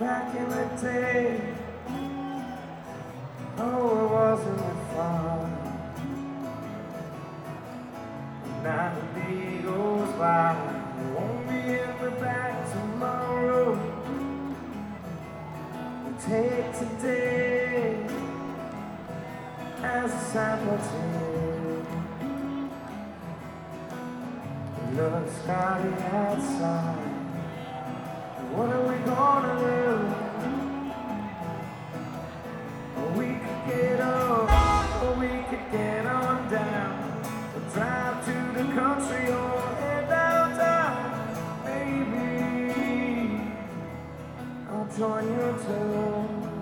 back in the day. Oh, it wasn't fun. Now the day goes by, you won't be in the back tomorrow. We take today as a sample too. Look cloudy outside. What are we gonna do? We could get up, or we could get on down, or drive to the country or head downtown. Maybe I'll join you too.